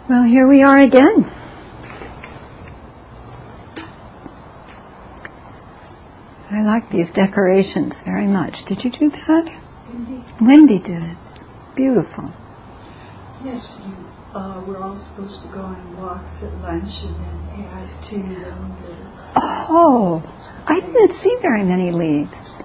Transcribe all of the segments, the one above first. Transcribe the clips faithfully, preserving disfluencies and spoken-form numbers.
Well, here we are again. I like these decorations very much. Did you do that? Wendy. Wendy did it. Beautiful. Yes, you, uh, we're all supposed to go on walks at lunch and then add to them. Oh, I didn't see very many leaves.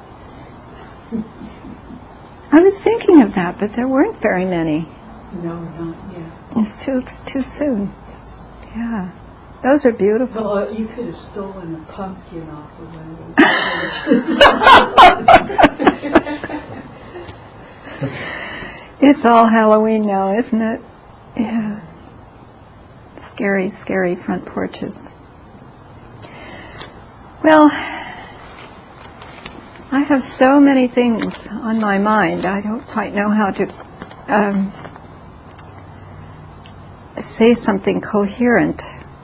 I was thinking of that, but there weren't very many. No, not yet. It's too, it's too soon. Yeah. Those are beautiful. Well, uh, you could have stolen a pumpkin off of one of those. It's all Halloween now, isn't it? Yeah. Scary, scary front porches. Well, I have so many things on my mind. I don't quite know how to um, say something coherent.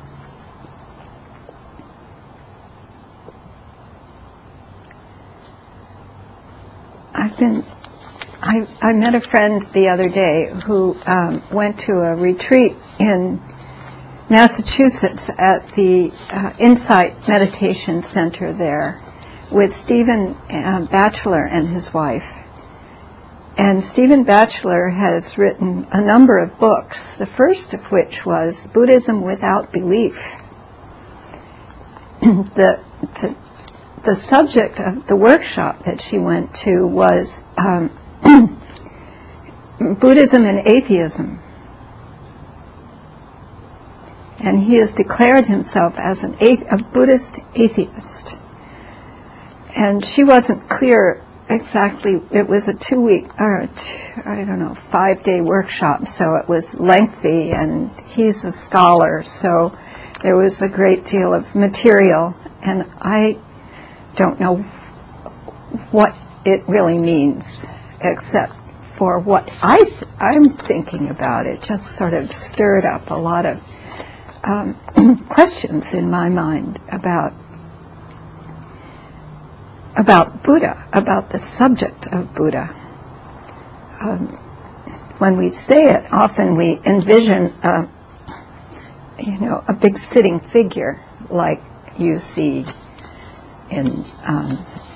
I've been, I, I met a friend the other day who um, went to a retreat in Massachusetts at the uh, Insight Meditation Center there with Stephen uh, Batchelor and his wife. And Stephen Batchelor has written a number of books, the first of which was Buddhism Without Belief. the, the The subject of the workshop that she went to was um, Buddhism and atheism. And he has declared himself as an athe- a Buddhist atheist. And she wasn't clear exactly. It was a two-week, or two, I don't know, five-day workshop, so it was lengthy, and he's a scholar, so there was a great deal of material. And I don't know what it really means, except for what I th- I'm thinking about. It just sort of stirred up a lot of um, questions in my mind about about Buddha, about the subject of Buddha. Um, when we say it, often we envision, uh, you know, a big sitting figure like you see in um,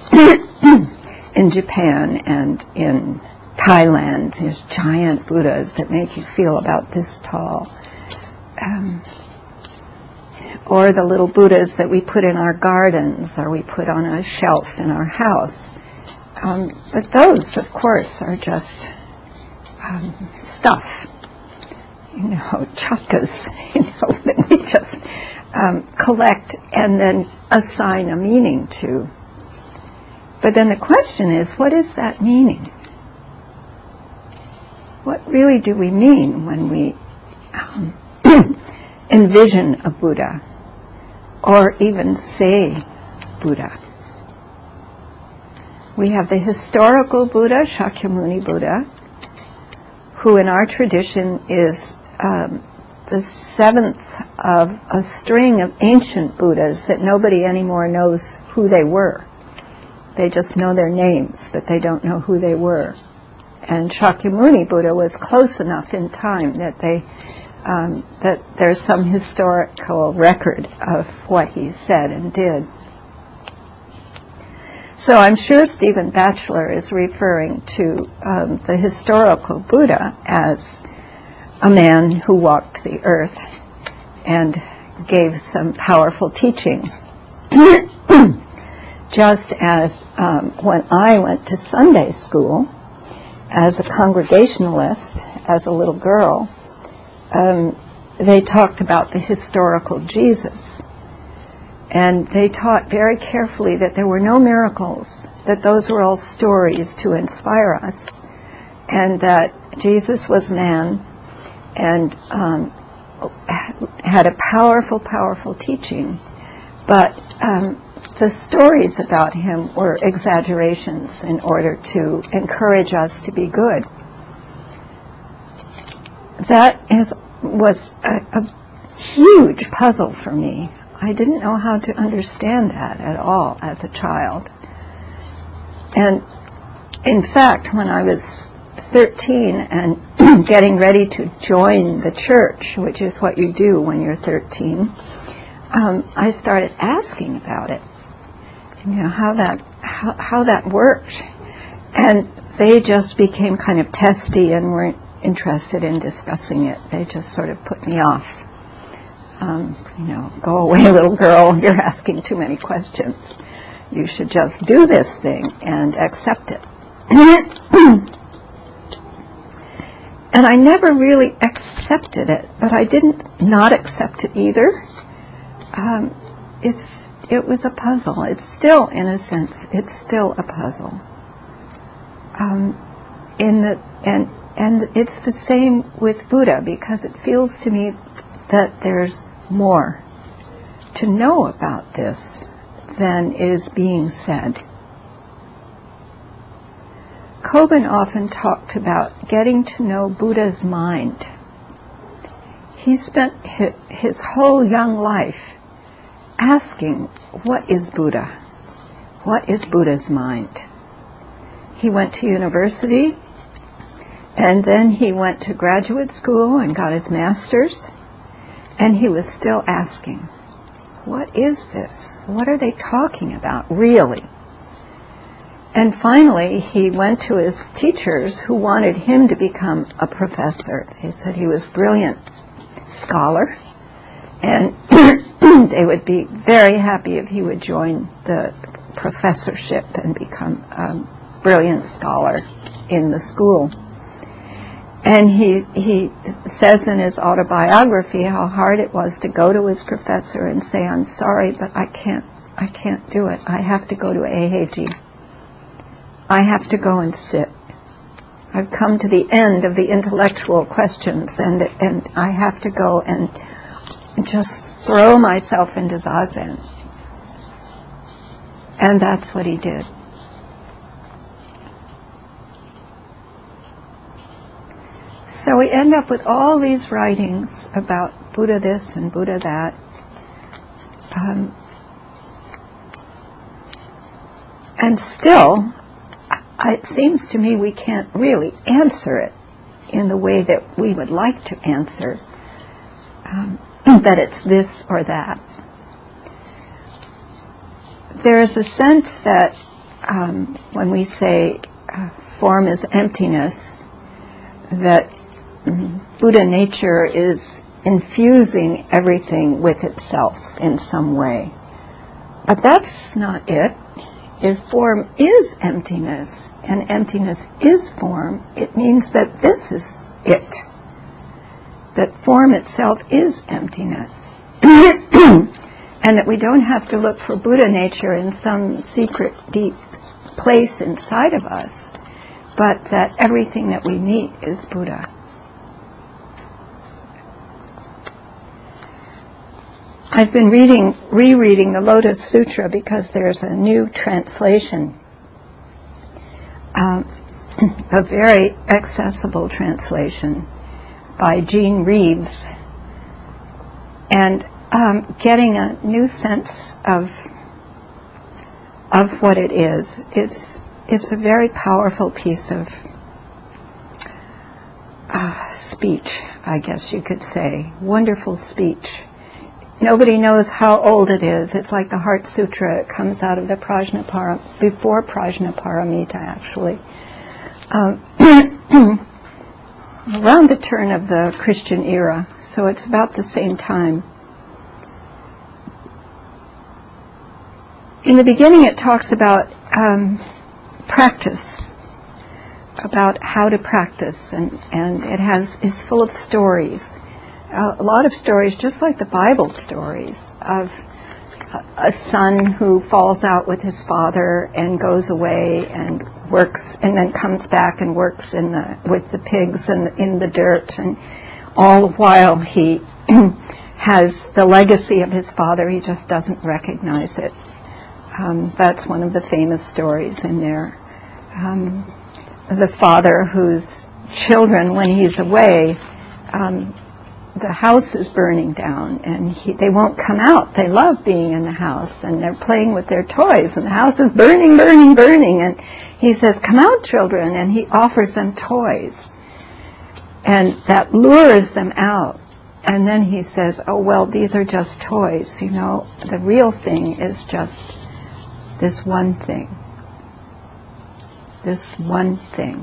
in Japan and in Thailand. There's giant Buddhas that make you feel about this tall. Um, or the little Buddhas that we put in our gardens or we put on a shelf in our house. Um, but those, of course, are just um, stuff, you know, chakas, you know, that we just Um, collect and then assign a meaning to. But then the question is, what is that meaning? What really do we mean when we um, envision a Buddha or even say Buddha? We have the historical Buddha, Shakyamuni Buddha, who in our tradition is um, the seventh of a string of ancient Buddhas that nobody anymore knows who they were. They just know their names, but they don't know who they were. And Shakyamuni Buddha was close enough in time that they um, that there's some historical record of what he said and did. So I'm sure Stephen Batchelor is referring to um, the historical Buddha as a man who walked the earth and gave some powerful teachings. Just as um, when I went to Sunday school as a congregationalist, as a little girl, um, they talked about the historical Jesus. And they taught very carefully that there were no miracles, that those were all stories to inspire us, and that Jesus was man and um, had a powerful, powerful teaching. But um, the stories about him were exaggerations in order to encourage us to be good. That is, was a, a huge puzzle for me. I didn't know how to understand that at all as a child. And in fact, when I was thirteen and getting ready to join the church, which is what you do when you're thirteen, um, I started asking about it, you know, how that how, how that worked. And they just became kind of testy and weren't interested in discussing it. They just sort of put me off. Um, you know, go away, little girl, you're asking too many questions. You should just do this thing and accept it. And I never really accepted it, but I didn't not accept it either. Um, it's it was a puzzle. It's still, in a sense, it's still a puzzle. Um, in the and and it's the same with Buddha, because it feels to me that there's more to know about this than is being said. Kobun often talked about getting to know Buddha's mind. He spent his, his whole young life asking, what is Buddha? What is Buddha's mind? He went to university, and then he went to graduate school and got his master's, and he was still asking, what is this? What are they talking about, really? And finally, he went to his teachers who wanted him to become a professor. They said he was a brilliant scholar, and they would be very happy if he would join the professorship and become a brilliant scholar in the school. And he he says in his autobiography how hard it was to go to his professor and say, I'm sorry, but I can't I can't do it. I have to go to Eiheiji. I have to go and sit. I've come to the end of the intellectual questions, and and I have to go and just throw myself into Zazen. And that's what he did. So we end up with all these writings about Buddha this and Buddha that. Um, and still, it seems to me we can't really answer it in the way that we would like to answer, um, that it's this or that. There is a sense that um, when we say uh, form is emptiness, that mm, Buddha nature is infusing everything with itself in some way. But that's not it. If form is emptiness, and emptiness is form, it means that this is it. That form itself is emptiness. And that we don't have to look for Buddha nature in some secret, deep place inside of us, but that everything that we meet is Buddha. I've been reading, rereading the Lotus Sutra because there's a new translation, um, a very accessible translation by Jean Reeves, and um, getting a new sense of of what it is. It's it's a very powerful piece of uh, speech, I guess you could say. Wonderful speech. Nobody knows how old it is. It's like the Heart Sutra. It comes out of the Prajnaparam, before Prajnaparamita, actually. Um, around the turn of the Christian era, so it's about the same time. In the beginning, it talks about um, practice, about how to practice, and, and it has is full of stories. A lot of stories, just like the Bible stories, of a son who falls out with his father and goes away and works, and then comes back and works in the with the pigs and in the dirt, and all the while he has the legacy of his father. He just doesn't recognize it. Um, that's one of the famous stories in there. Um, the father whose children, when he's away, um, the house is burning down, and he, they won't come out. They love being in the house, and they're playing with their toys, and the house is burning, burning, burning. And he says, "Come out, children," and he offers them toys. And that lures them out. And then he says, "Oh, well, these are just toys, you know. The real thing is just this one thing. This one thing."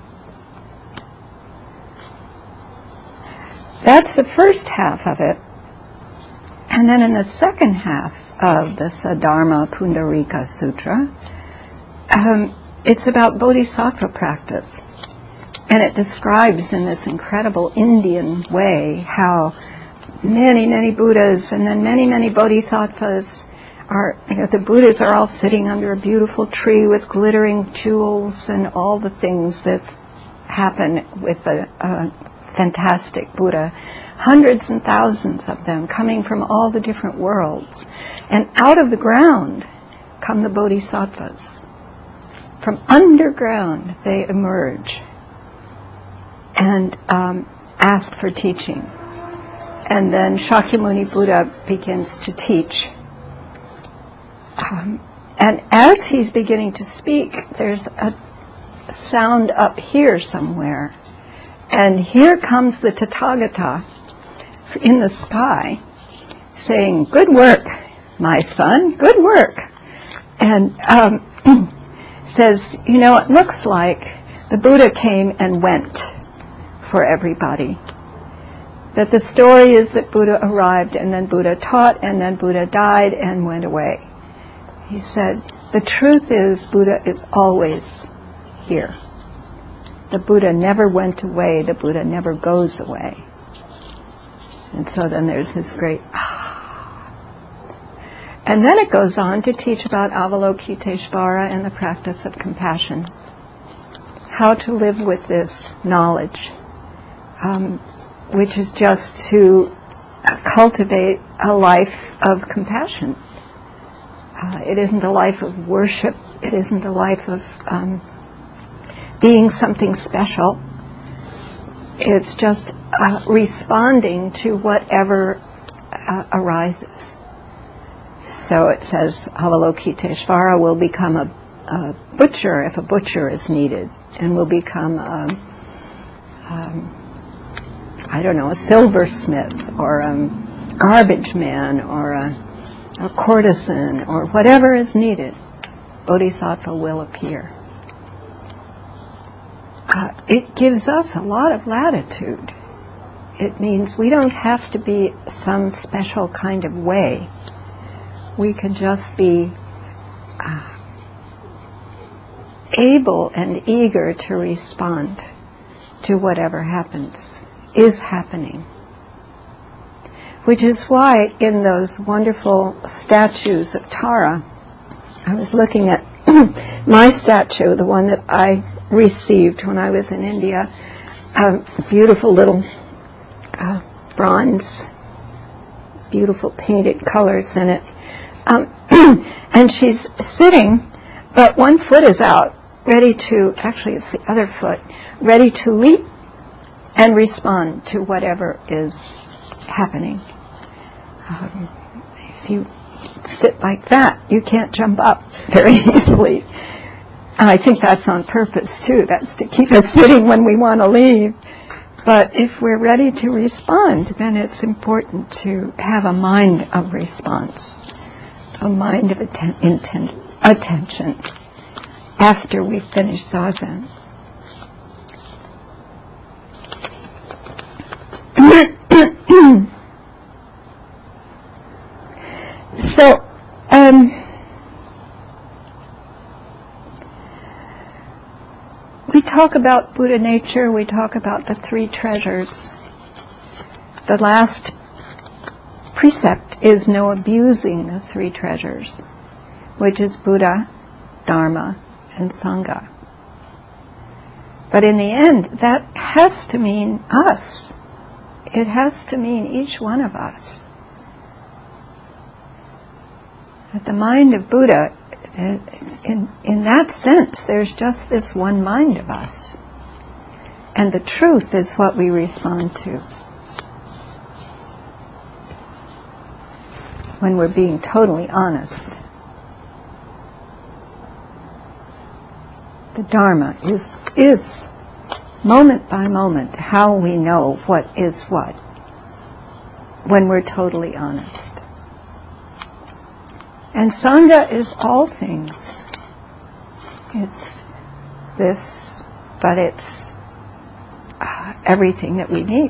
That's the first half of it. And then in the second half of the Saddharma Pundarika Sutra, um, it's about bodhisattva practice. And it describes in this incredible Indian way how many, many Buddhas and then many, many bodhisattvas are, you know, the Buddhas are all sitting under a beautiful tree with glittering jewels and all the things that happen with a, a fantastic Buddha. Hundreds and thousands of them coming from all the different worlds. And out of the ground come the bodhisattvas. From underground they emerge and um, ask for teaching. And then Shakyamuni Buddha begins to teach. Um, and as he's beginning to speak, there's a sound up here somewhere. And here comes the Tathagata in the sky saying, "Good work, my son, good work." And um, says, you know, it looks like the Buddha came and went for everybody. That the story is that Buddha arrived and then Buddha taught and then Buddha died and went away. He said, the truth is Buddha is always here. The Buddha never went away. The Buddha never goes away. And so then there's this great ah. And then it goes on to teach about Avalokiteshvara and the practice of compassion. How to live with this knowledge, um, which is just to cultivate a life of compassion. Uh, it isn't a life of worship. It isn't a life of um, being something special. It's just uh, responding to whatever uh, arises. So it says Avalokiteshvara will become a, a butcher if a butcher is needed, and will become a, um, I don't know, a silversmith or a garbage man or a, a courtesan or whatever is needed. Bodhisattva will appear. Uh, it gives us a lot of latitude. It means we don't have to be some special kind of way. We can just be uh, able and eager to respond to whatever happens, is happening. Which is why in those wonderful statues of Tara, I was looking at my statue, the one that I received when I was in India, a beautiful little uh, bronze, beautiful painted colors in it. Um, and she's sitting, but one foot is out, ready to, actually it's the other foot, ready to leap and respond to whatever is happening. Um, if you sit like that, you can't jump up very easily. And I think that's on purpose, too. That's to keep us sitting when we want to leave. But if we're ready to respond, then it's important to have a mind of response, a mind of atten- inten- attention after we finish Zazen. So, um... we talk about Buddha nature, we talk about the three treasures. The last precept is no abusing the three treasures, which is Buddha, Dharma, and Sangha. But in the end, that has to mean us. It has to mean each one of us. At the mind of Buddha, In, in that sense, there's just this one mind of us. And the truth is what we respond to. when we're being totally honest. The Dharma is, is moment by moment how we know what is what when we're totally honest. And Sangha is all things. It's this, but it's uh, everything that we need.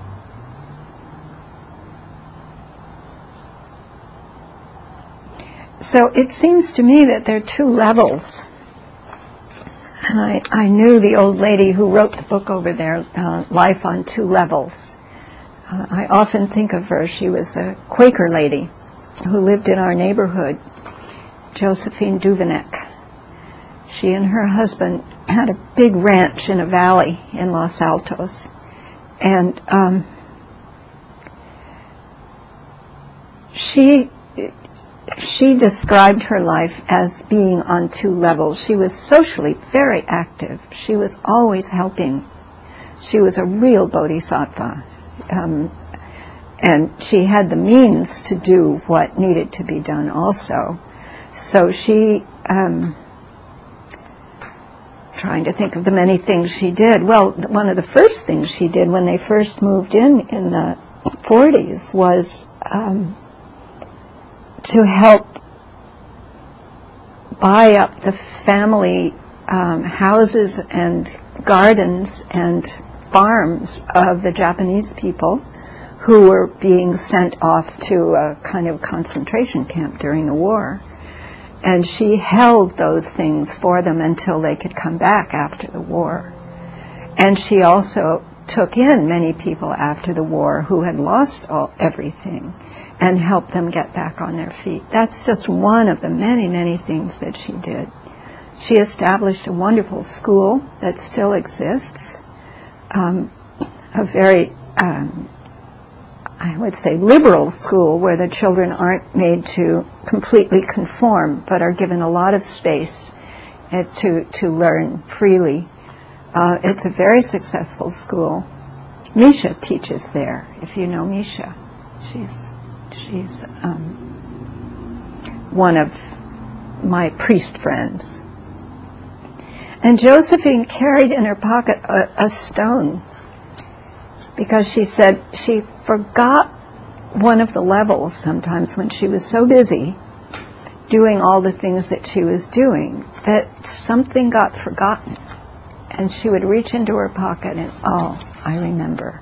So it seems to me that there are two levels. And I, I knew the old lady who wrote the book over there, uh, Life on Two Levels. Uh, I often think of her. She was a Quaker lady who lived in our neighborhood, Josephine Duveneck. She and her husband had a big ranch in a valley in Los Altos. And um, she... She described her life as being on two levels. She was socially very active. She was always helping. She was a real bodhisattva. Um, and she had the means to do what needed to be done also. So she, um, trying to think of the many things she did. Well, one of the first things she did when they first moved in in the forties was... Um, to help buy up the family um, houses and gardens and farms of the Japanese people who were being sent off to a kind of concentration camp during the war. And she held those things for them until they could come back after the war. And she also took in many people after the war who had lost all, everything, and help them get back on their feet. That's just one of the many, many things that she did. She established a wonderful school that still exists, um, a very, um, I would say, liberal school where the children aren't made to completely conform, but are given a lot of space uh, to, to learn freely. Uh, it's a very successful school. Misha teaches there, if you know Misha. She's She's um, one of my priest friends. And Josephine carried in her pocket a, a stone because she said she forgot one of the levels sometimes when she was so busy doing all the things that she was doing that something got forgotten. And she would reach into her pocket and, oh, I remember.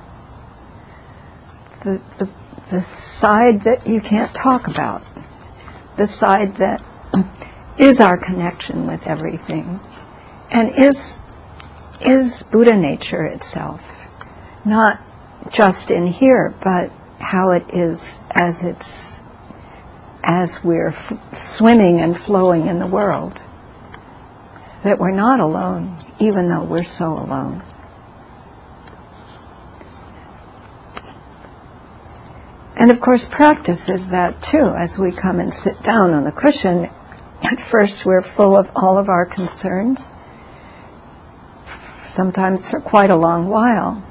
The, the the side that you can't talk about, the side that is our connection with everything, and is is Buddha nature itself, not just in here, but how it is as it's as we're f- swimming and flowing in the world. That we're not alone, even though we're so alone. And of course practice is that too. As we come and sit down on the cushion, at first we're full of all of our concerns, sometimes for quite a long while.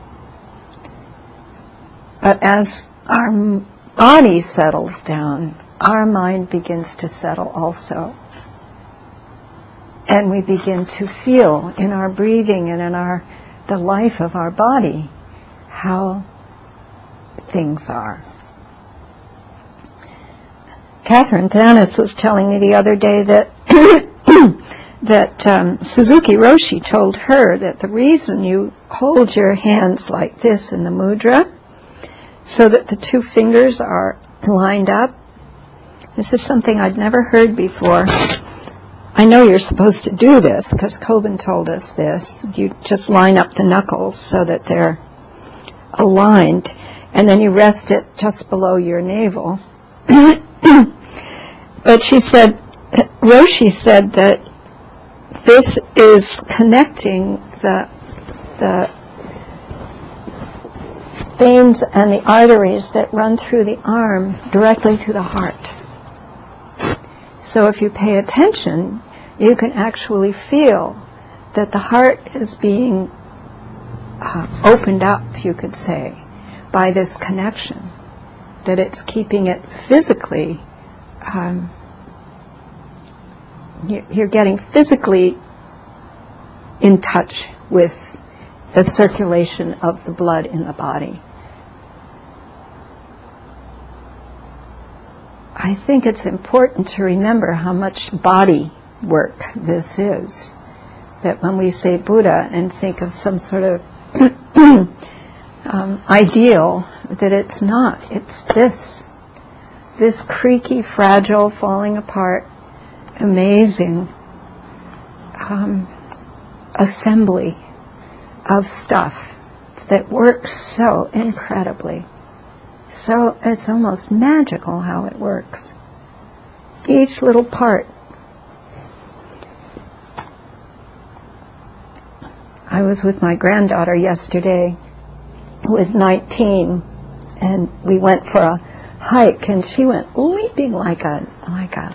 But as our body settles down, our mind begins to settle also. And we begin to feel in our breathing and in our the life of our body how things are. Catherine Thanis was telling me the other day that that um, Suzuki Roshi told her that the reason you hold your hands like this in the mudra, so that the two fingers are lined up, this is something I'd never heard before. I know you're supposed to do this because Kobun told us this. You just line up the knuckles so that they're aligned, and then you rest it just below your navel. But she said, Roshi said that this is connecting the the veins and the arteries that run through the arm directly to the heart. So if you pay attention, you can actually feel that the heart is being uh, opened up, you could say, by this connection, that it's keeping it physically um, you're getting physically in touch with the circulation of the blood in the body. I think it's important to remember how much body work this is. That when we say Buddha and think of some sort of um, ideal, that it's not. It's this, this creaky, fragile, falling apart, amazing um, assembly of stuff that works so incredibly. So it's almost magical how it works. Each little part. I was with my granddaughter yesterday, who is nineteen, and we went for a hike, and she went leaping like a like a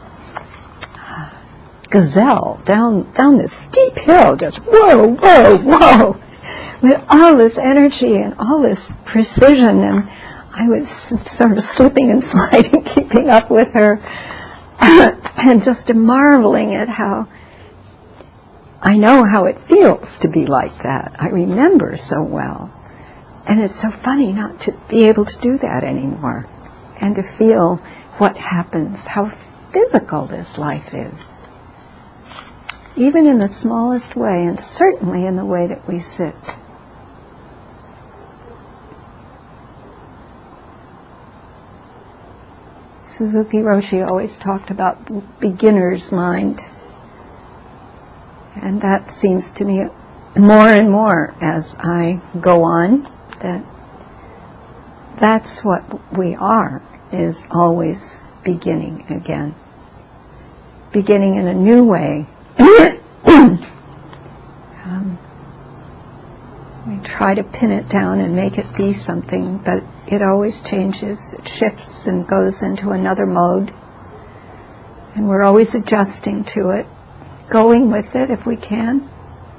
gazelle down down this steep hill, just whoa, whoa, whoa, with all this energy and all this precision, and I was sort of slipping and sliding, keeping up with her, and just marveling at how I know how it feels to be like that. I remember so well. And it's so funny not to be able to do that anymore, and to feel what happens, how physical this life is. Even in the smallest way, and certainly in the way that we sit. Suzuki Roshi always talked about beginner's mind. And that seems to me more and more as I go on, that that's what we are, is always beginning again. Beginning in a new way. um, we try to pin it down and make it be something, but it always changes. It shifts and goes into another mode. And we're always adjusting to it, going with it if we can.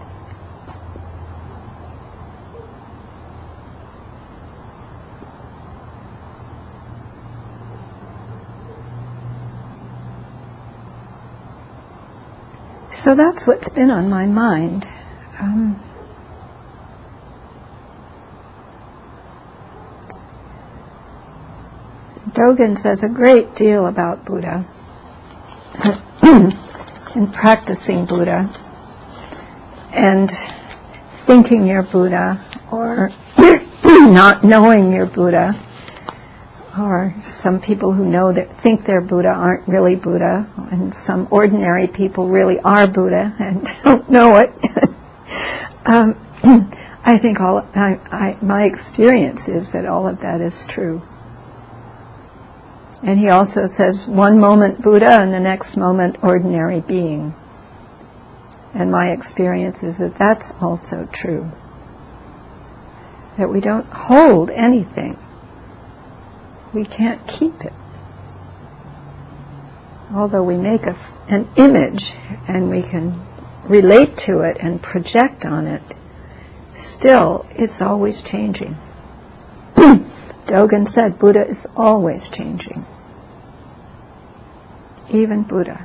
So that's what's been on my mind. Um, Dogen says a great deal about Buddha and practicing Buddha and thinking you're Buddha, or not knowing you're Buddha, or some people who know that think they're Buddha aren't really Buddha, and some ordinary people really are Buddha and don't know it. um, I think all I, I, my experience is that all of that is true. And he also says, one moment Buddha and the next moment ordinary being. And my experience is that that's also true. That we don't hold anything. We can't keep it. Although we make a, an image and we can relate to it and project on it, still it's always changing. Dogen said Buddha is always changing. Even Buddha.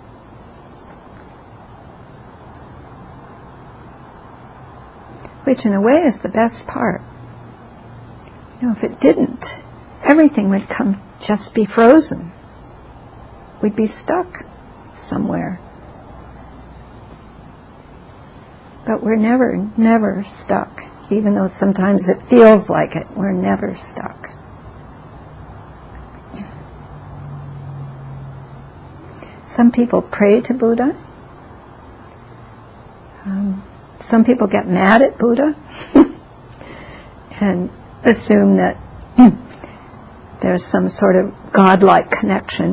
Which in a way is the best part. You know, if it didn't, everything would come just be frozen. We'd be stuck somewhere. But we're never, never stuck. Even though sometimes it feels like it, we're never stuck. Some people pray to Buddha. Um, some people get mad at Buddha and assume that there's some sort of godlike connection.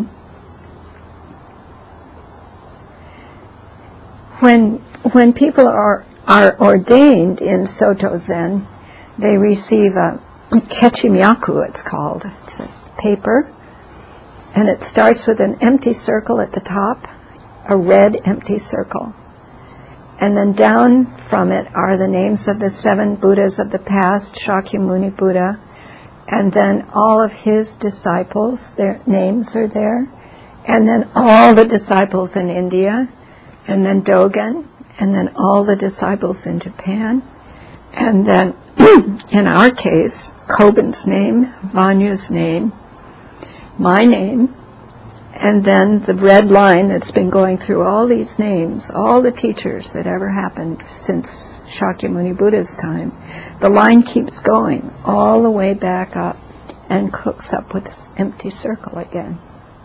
When when people are are ordained in Soto Zen, they receive a kechimyaku, it's called. It's a paper, and it starts with an empty circle at the top, a red empty circle. And then down from it are the names of the seven Buddhas of the past, Shakyamuni Buddha, and then all of his disciples, their names are there, and then all the disciples in India, and then Dogen, and then all the disciples in Japan, and then, in our case, Kobun's name, Vanyu's name, my name, and then the red line that's been going through all these names, all the teachers that ever happened since Shakyamuni Buddha's time. The line keeps going all the way back up and hooks up with this empty circle again.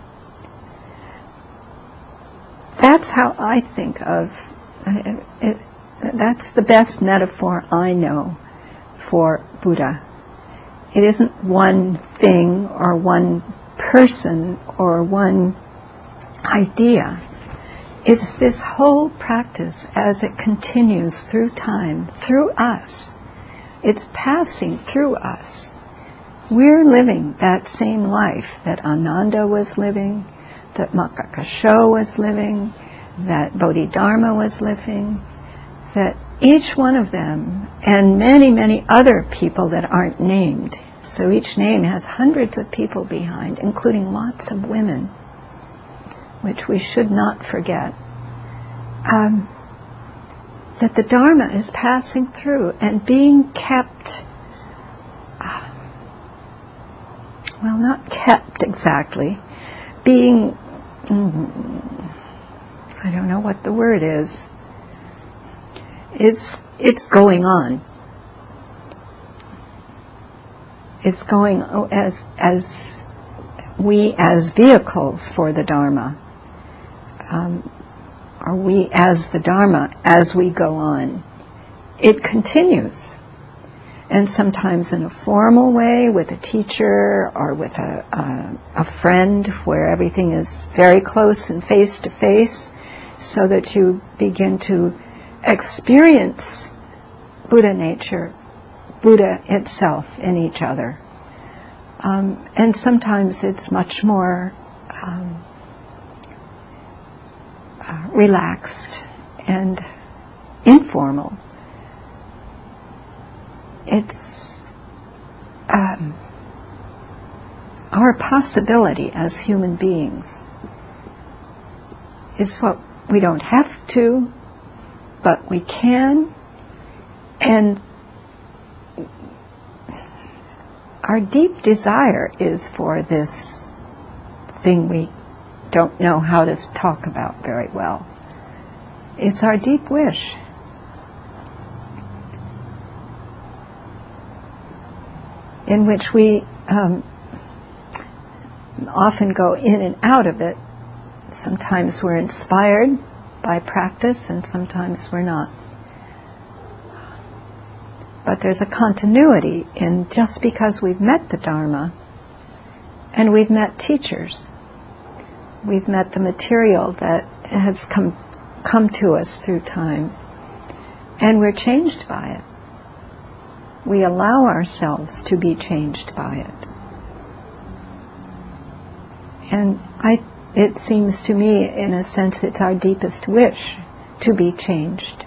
That's how I think of it, it. That's the best metaphor I know for Buddha. It isn't one thing or one person or one idea. It's this whole practice as it continues through time, through us. It's passing through us. We're living that same life that Ananda was living, that Makakasho was living, that Bodhidharma was living, that each one of them, and many, many other people that aren't named. So each name has hundreds of people behind, including lots of women, which we should not forget. Um, that the Dharma is passing through and being kept, uh, well, not kept exactly, being, mm, I don't know what the word is. It's it's going on. It's going as as we as vehicles for the Dharma. Um, are we as the Dharma as we go on? It continues. And sometimes in a formal way with a teacher or with a, a, a friend where everything is very close and face to face, so that you begin to experience Buddha nature, Buddha itself in each other. Um, and sometimes it's much more um, uh, relaxed and informal. It's um, our possibility as human beings is what we don't have to, but we can, and our deep desire is for this thing we don't know how to talk about very well. It's our deep wish. In which we um, often go in and out of it. Sometimes we're inspired by practice and sometimes we're not. But there's a continuity in just because we've met the Dharma and we've met teachers, we've met the material that has come come to us through time, and we're changed by it. We allow ourselves to be changed by it. And I, it seems to me, in a sense, it's our deepest wish to be changed.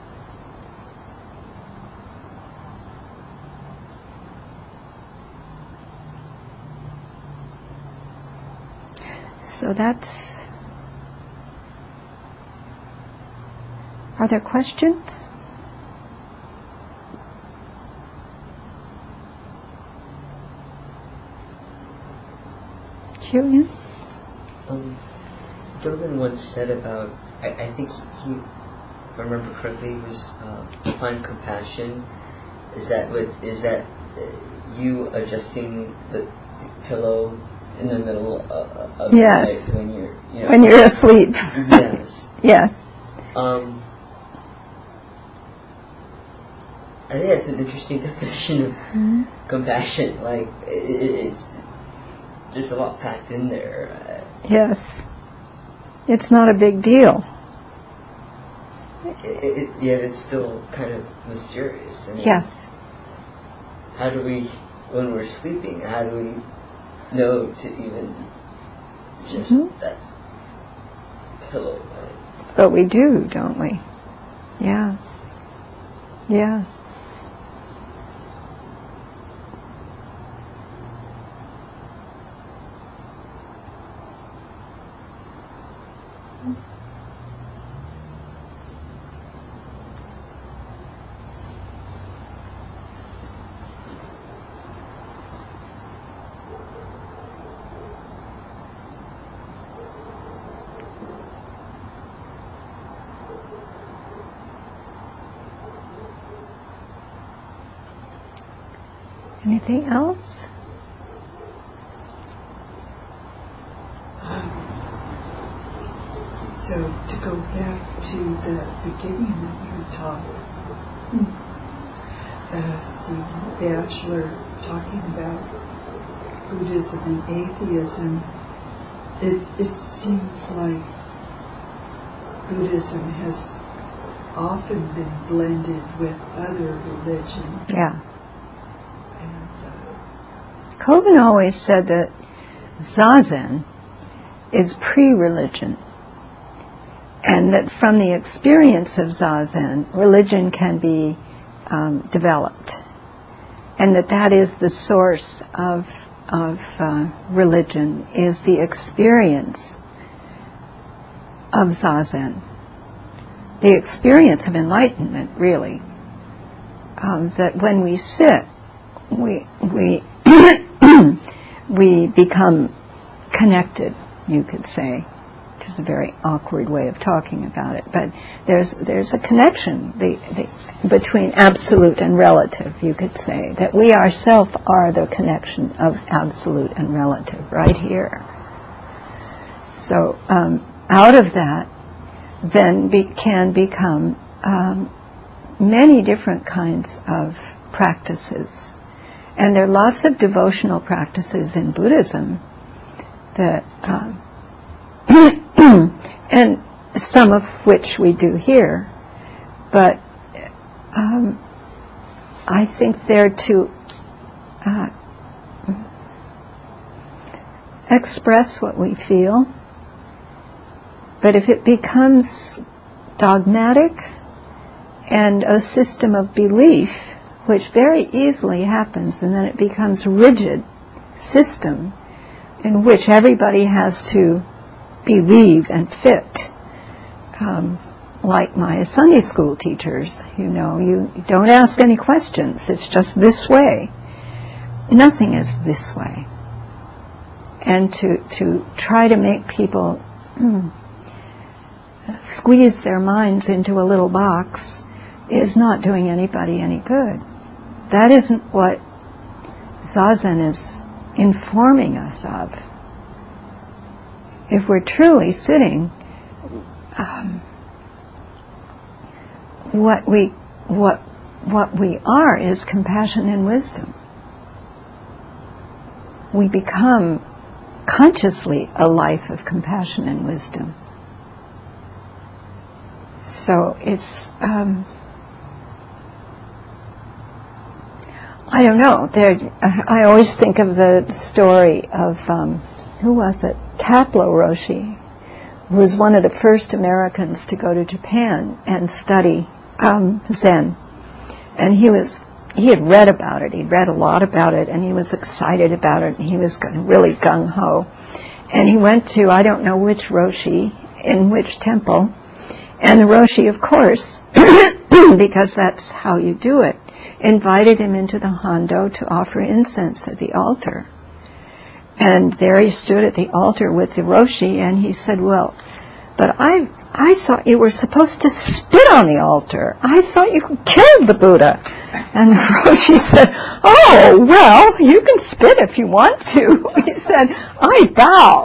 So that's... Are there questions? Julian? Um, Dogen once said about, I, I think he, he, if I remember correctly, was uh, define compassion. Is that what, is that uh, you adjusting the pillow in the middle of, of yes. the night when you're, you know, when you're asleep? Yes. Yes. Um, I think that's an interesting definition of mm-hmm. compassion. Like it, it's there's a lot packed in there. Uh, yes. It's not a big deal. It, it, yet it's still kind of mysterious. I mean, yes. How do we, when we're sleeping, how do we know to even just mm-hmm. that pillow? Right? But we do, don't we? Yeah. Yeah. Anything else? Um, so to go back to the beginning of your talk, uh, Stephen Batchelor talking about Buddhism and atheism, it, it seems like Buddhism has often been blended with other religions. Yeah. And, uh, Koben always said that Zazen is pre-religion, and that from the experience of Zazen, religion can be um, developed, and that that is the source of of uh, religion, is the experience of Zazen, the experience of enlightenment, really. Um, that when we sit, we we we become connected, you could say, which is a very awkward way of talking about it, but there's there's a connection the, the, between absolute and relative, you could say, that we ourselves are the connection of absolute and relative right here. So um, out of that then be, can become um, many different kinds of practices. And there are lots of devotional practices in Buddhism that, um, and some of which we do here, but um, I think they're to uh, express what we feel. But if it becomes dogmatic and a system of belief, which very easily happens, and then it becomes a rigid system in which everybody has to believe and fit. Um, like my Sunday school teachers, you know, you don't ask any questions, it's just this way. Nothing is this way. And to, to try to make people mm, squeeze their minds into a little box is not doing anybody any good. That isn't what Zazen is informing us of. If we're truly sitting, um, what we what what we are is compassion and wisdom. We become consciously a life of compassion and wisdom. So it's um, I don't know. There, I always think of the story of um, who was it? Kaplo Roshi, who was one of the first Americans to go to Japan and study um, Zen. And he was he had read about it. He'd read a lot about it, and he was excited about it. And he was really gung ho. And he went to I don't know which Roshi in which temple, and the Roshi, of course, because that's how you do it, invited him into the Hondo to offer incense at the altar. And there he stood at the altar with the Roshi, and he said, well, but I I thought you were supposed to spit on the altar. I thought you killed the Buddha. And the Roshi said, oh, well, you can spit if you want to. He said, I bow.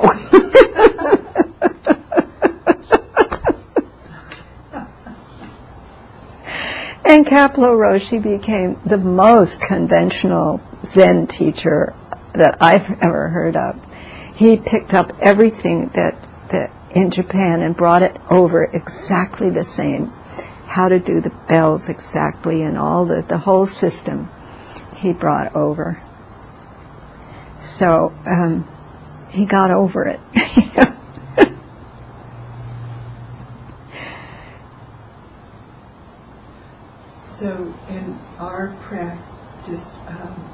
And Kaplo Roshi became the most conventional Zen teacher that I've ever heard of. He picked up everything that, that in Japan and brought it over exactly the same. How to do the bells exactly, and all the, the whole system he brought over. So um, he got over it. So in our practice, um,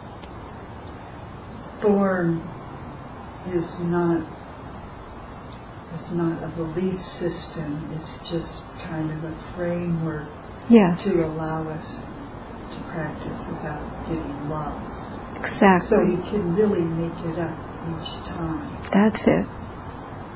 form is not is not a belief system. It's just kind of a framework Yes. to allow us to practice without getting lost. Exactly. So you can really make it up each time. That's it.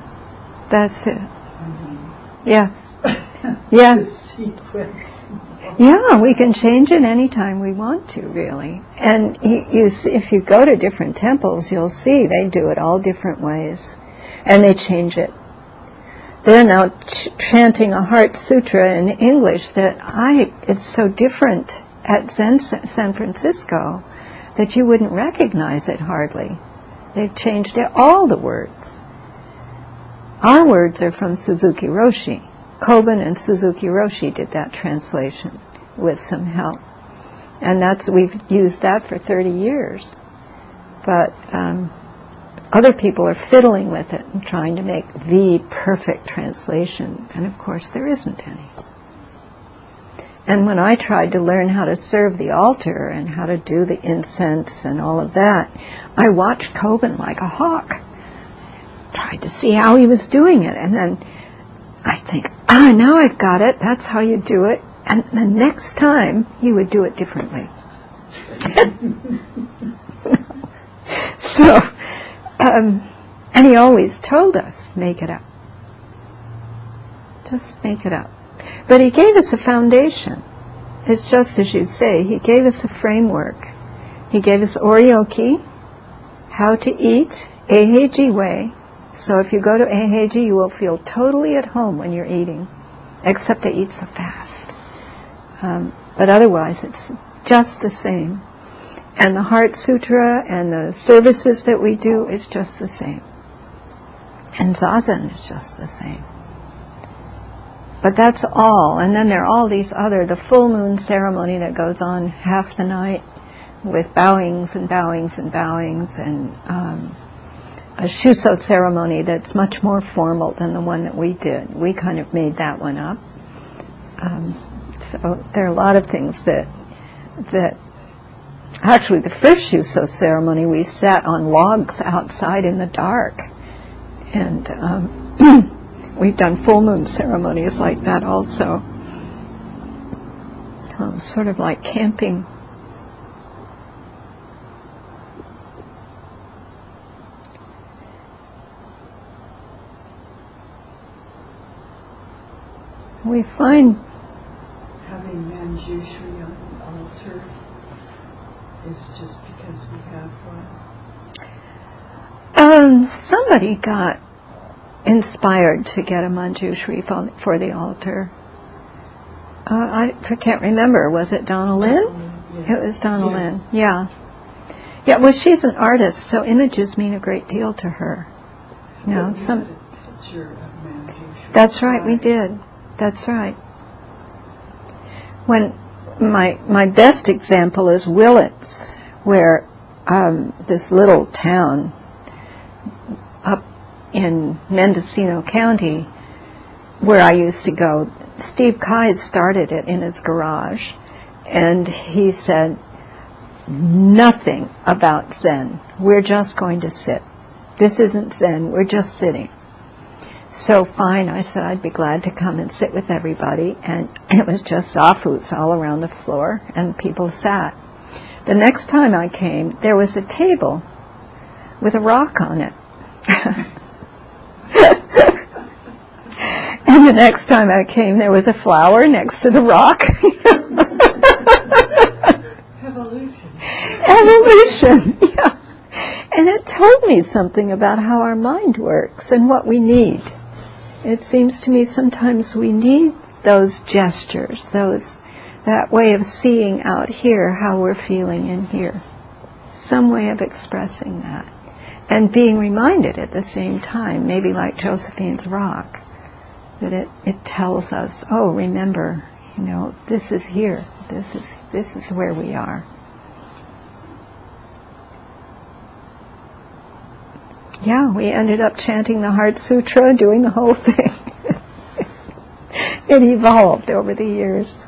That's it. I mean, Yes. the Yes. sequence. Yeah, we can change it anytime we want to, really. And you, you see, if you go to different temples, you'll see they do it all different ways, and they change it. They're now ch- chanting a Heart Sutra in English that I it's so different at Zen San Francisco that you wouldn't recognize it hardly. They've changed it, all the words. Our words are from Suzuki Roshi. Koban and Suzuki Roshi did that translation with some help. And that's we've used that for thirty years. But um, other people are fiddling with it and trying to make the perfect translation. And of course there isn't any. And when I tried to learn how to serve the altar and how to do the incense and all of that, I watched Koban like a hawk. Tried to see how he was doing it. And then I think, ah, now I've got it. That's how you do it. And the next time, he would do it differently. so, um, and he always told us, make it up. Just make it up. But he gave us a foundation. It's just as you say, he gave us a framework. He gave us Oryoki, how to eat, Eiheiji way. So if you go to Eiheiji, you will feel totally at home when you're eating, except they eat so fast. Um, but otherwise, it's just the same. And the Heart Sutra and the services that we do is just the same. And Zazen is just the same. But that's all. And then there are all these other, the full moon ceremony that goes on half the night with bowings and bowings and bowings, and um, a Shuso ceremony that's much more formal than the one that we did. We kind of made that one up. Um, so there are a lot of things that that actually the first Shuso ceremony we sat on logs outside in the dark, and um, we've done full moon ceremonies like that also. Um, sort of like camping. We find having Manjushri on the altar is just because we have one. um, somebody got inspired to get a Manjushri for, for the altar. Uh, I, I can't remember. Was it Donna Lynn? Yes. It was Donna Yes. Lynn. Yeah. Yeah. Well, she's an artist, so images mean a great deal to her. You know, We some. had a picture of Manjushri. That's right. We did. That's right. When my my best example is Willits, where um, this little town up in Mendocino County, where I used to go, Steve Kais started it in his garage, and he said, nothing about Zen. We're just going to sit. This isn't Zen. We're just sitting. So fine, I said I'd be glad to come and sit with everybody, and it was just zafus all around the floor, and people sat. The next time I came, there was a table with a rock on it. And the next time I came, there was a flower next to the rock. Evolution. Evolution, yeah. And it told me something about how our mind works and what we need. It seems to me sometimes we need those gestures, those that way of seeing out here how we're feeling in here. Some way of expressing that. And being reminded at the same time, maybe like Josephine's rock, that it, it tells us, oh, remember, you know, this is here. This is this is where we are. Yeah, we ended up chanting the Heart Sutra, doing the whole thing. It evolved over the years.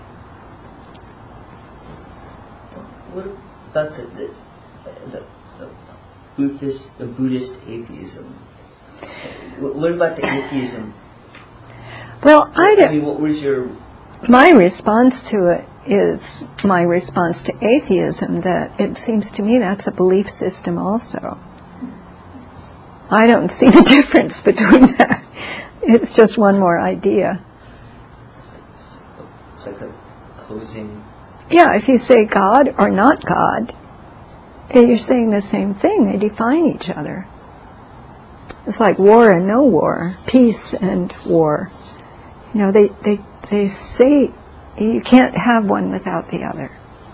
What about the, the, the, the Buddhist, the Buddhist atheism? What, what about the atheism? Well, I, I mean, what was your... my response to it is my response to atheism, that it seems to me that's a belief system also. I don't see the difference between that. It's just one more idea. It's like a opposing. Yeah, if you say God or not God, you're saying the same thing. They define each other. It's like war and no war, peace and war. You know, they, they, they say you can't have one without the other.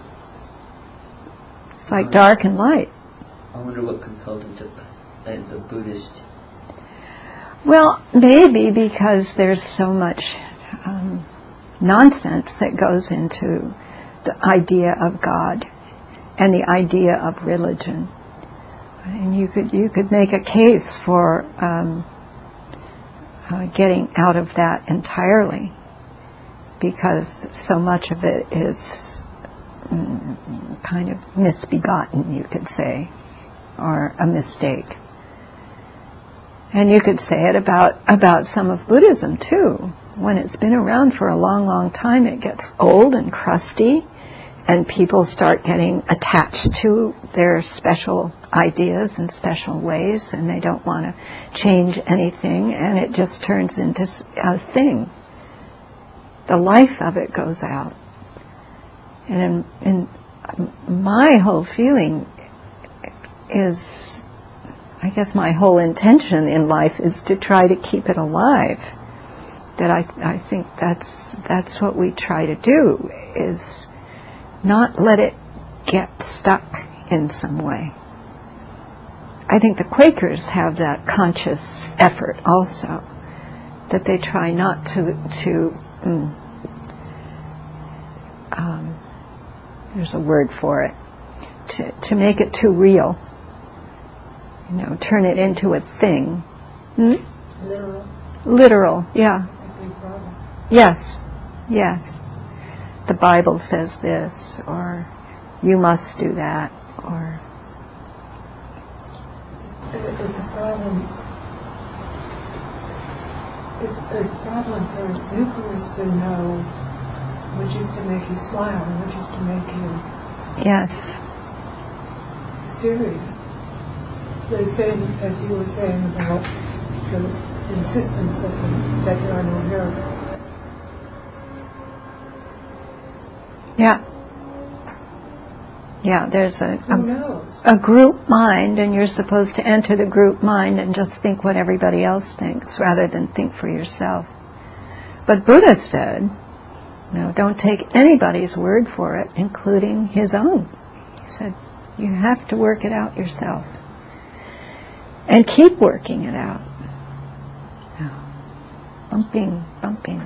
It's like dark and light. I wonder what compelled him to and the Buddhist. Well, maybe because there's so much um, nonsense that goes into the idea of God and the idea of religion. And you could you could make a case for um, uh, getting out of that entirely, because so much of it is mm, kind of misbegotten, you could say, or a mistake. And you could say it about, about some of Buddhism too. When it's been around for a long, long time, it gets old and crusty, and people start getting attached to their special ideas and special ways, and they don't want to change anything, and it just turns into a thing. The life of it goes out. And in, in my whole feeling is, I guess my whole intention in life is to try to keep it alive. That I, I think that's that's what we try to do, is not let it get stuck in some way. I think the Quakers have that conscious effort also, that they try not to, to mm, um, there's a word for it, to, to make it too real. You know, turn it into a thing. Hmm? Literal. Literal, yeah. That's a big problem. Yes, yes. The Bible says this, or you must do that, or... It's a problem. It's a problem for newcomers to know which is to make you smile and which is to make you Yes. serious. They say, as you were saying about the insistence that, the, that there are no miracles. Yeah. Yeah, there's a, Who a, knows? a group mind, and you're supposed to enter the group mind and just think what everybody else thinks rather than think for yourself. But Buddha said, no, don't take anybody's word for it, including his own. He said, you have to work it out yourself. And keep working it out. No. Bumping, bumping.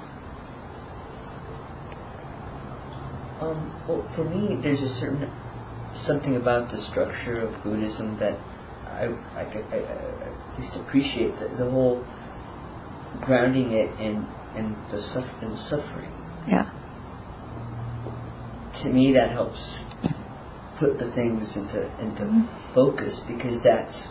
Um, well, for me, there's a certain something about the structure of Buddhism that I, I, I, I used to appreciate, the, the whole grounding it in, in, the suff- in suffering. Yeah. To me, that helps put the things into into mm-hmm. focus, because that's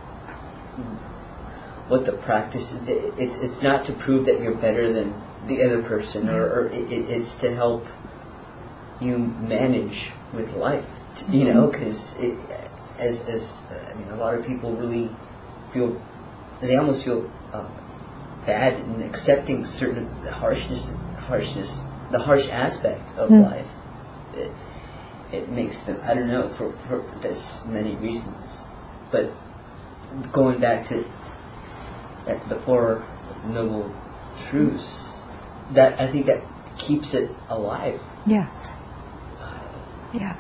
what the practice is. It, it's it's not to prove that you're better than the other person, or, or it, it's to help you manage with life, you know, because as as I mean, a lot of people really feel, they almost feel uh, bad in accepting certain harshness, harshness, the harsh aspect of mm. life. It, it makes them, I don't know, for, for there's many reasons, but going back to at the Four Noble Truths, that I think that keeps it alive. Yes. Yeah.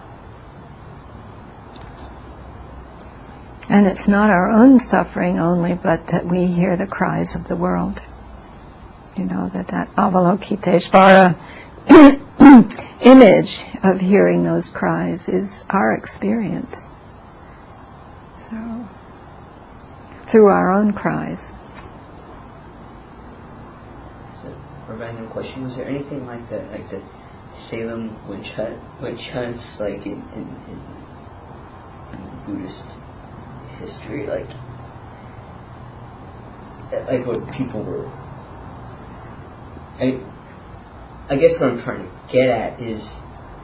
And it's not our own suffering only, but that we hear the cries of the world. You know, that that Avalokiteshvara image of hearing those cries is our experience. So, through our own cries. So, a random question: was there anything like that, like the Salem witch hunt, witch hunts, like in, in, in, in Buddhist history, like like what people were? I, I guess what I'm trying to get at is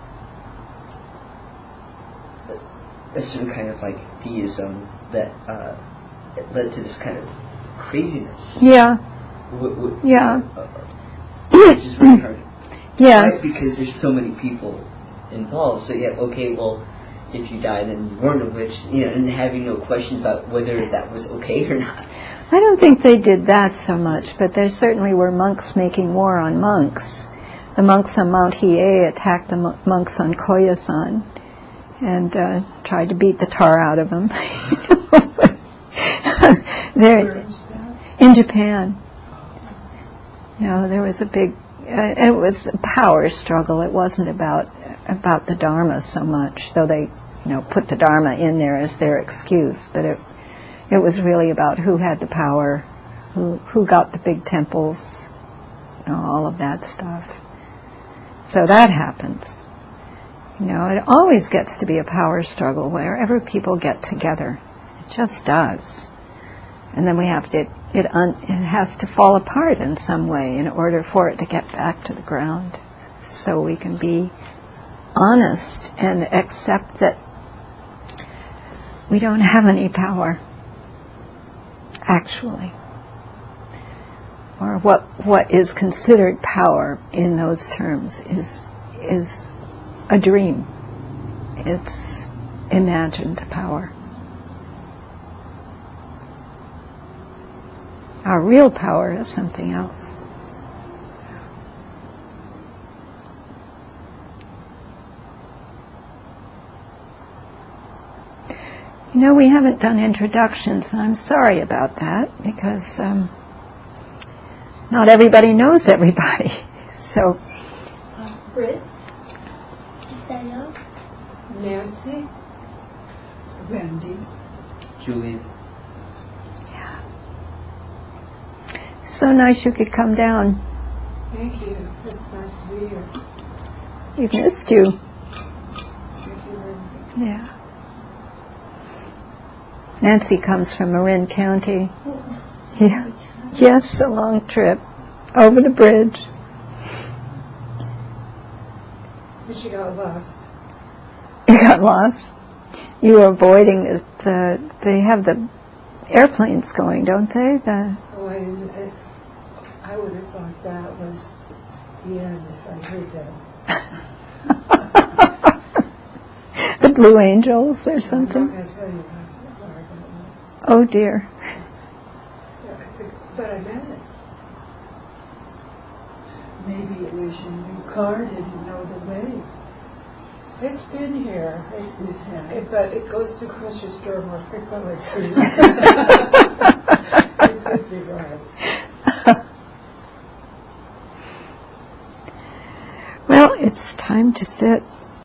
a certain kind of like theism that uh, led to this kind of craziness. Yeah. W- w- yeah. Uh, which is really hard. Yes. Right? Because there's so many people involved. So yeah, okay, well, if you die, then you weren't a witch, you know, and having no questions about whether that was okay or not. I don't think they did that so much, but there certainly were monks making war on monks. The monks on Mount Hiei attacked the mo- monks on Koyasan and uh, tried to beat the tar out of them. There, in Japan. You know, there was a big, uh, it was a power struggle. It wasn't about about the Dharma so much, though they, you know, put the Dharma in there as their excuse, but it it was really about who had the power, who who got the big temples, you know, all of that stuff. So that happens. You know, it always gets to be a power struggle wherever people get together. It just does. And then we have to, it, un, it has to fall apart in some way in order for it to get back to the ground. So we can be honest and accept that we don't have any power, actually. Or what what is considered power in those terms is is a dream. It's imagined power. Our real power is something else. You know, we haven't done introductions, and I'm sorry about that, because um, not everybody knows everybody. So, Uh, Britt, Isaiah, Nancy, Wendy. Julian. so nice you could come down. Thank you. It's nice to be here. We've missed you. Thank you very much. Yeah. Nancy comes from Marin County. Yeah. Yes, a long trip over the bridge. But she got lost. You got lost. You were avoiding the, the they have the airplanes going, don't they? The Oh, I didn't. I, I would have thought that was the end if I heard that. the Blue Angels or I'm not something. going to tell you how far I got. Oh dear. Yeah, I think- but I meant it. Maybe it was your new car didn't know the way. It's been here, it, it, yeah, it, but it goes to grocery store more frequently. So it could be right. Well, it's time to sit.